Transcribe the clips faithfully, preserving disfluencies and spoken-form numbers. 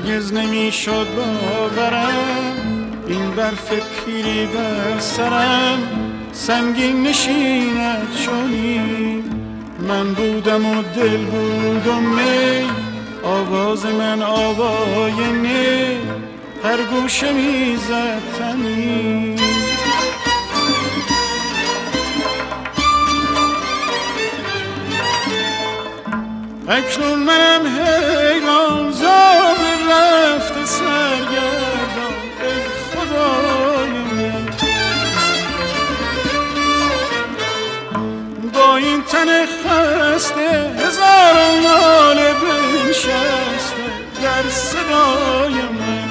هرگز نمیشد باورم این برف پیری بر سرم سنگین نشیند چونی. من بودم و دل بود و می، آواز من آواینه هر گوشه میزد تنی. اکنون منم حیران زار رفته سرگردان ای خدای من. با این تن خسته هزاران ناله بنشسته در صدای من.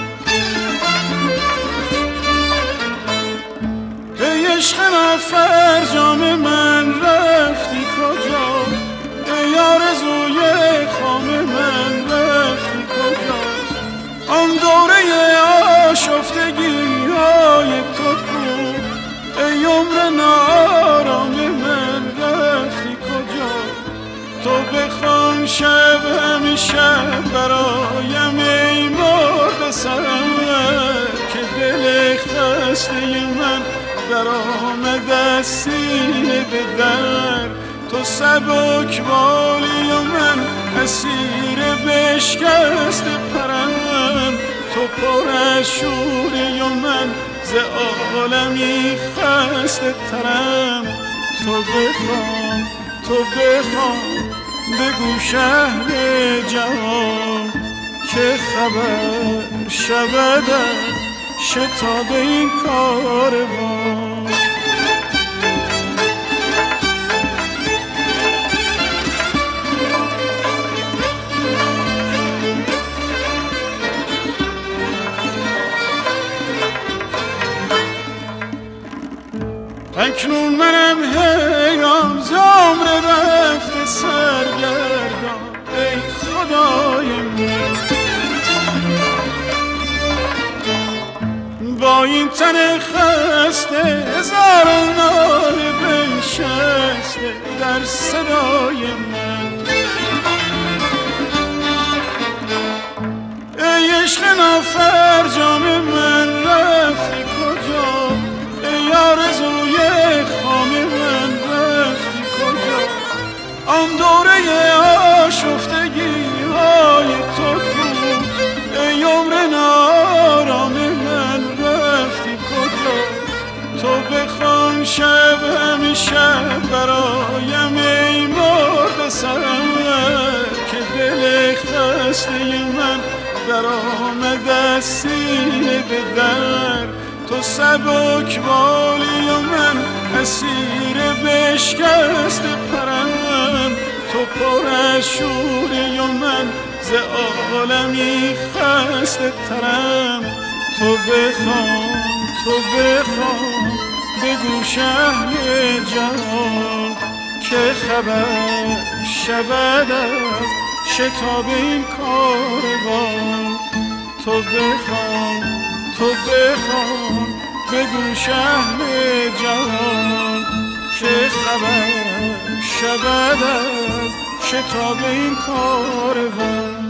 ای عشق نافرجام من رفتی کجا؟ ای آرزوی خام من رفتی کجا؟ آن دوره آشفتگی های تو کو؟ ای عمر نارام من رفتی کجا؟ تو بخوان شب همیشه برایم ای مرد سرم که دل خسته من در آمده سینه به در. تو سبک بالی و من اسیر بشکست پرم. تو پر از شوری و من ز عالمی خسته ترم. تو بخوان تو بخوان بگو شهر جهان که خبر شود از شتاب این کاروان. اکنون منم حیران ز عمر رفته سرگردان ای خدای من. با این تن خسته هزاران ناله بنشسته در صدای من. ای عشق نافرجام من رفتی کجا؟ ای آرزوی خام من رفتی کجا؟ آن دوره آشفتگی های تو کو؟ ای عمر نارام من رفتی کجا؟ تو بخوان شب همیشه برایم ای مرد سرم که دل خسته من در آمده سینه به در. تو سبک بالی و من اسیر بشکست پرم. تو پر از شوری و من ز عالمی خسته ترم. تو بخوان تو بخوان بگو شهر جهان که خبر شود از شتاب این کاروان. تو بخوان تو بخوان بگو شهر جهان که خبر شود از شتاب این کاروان.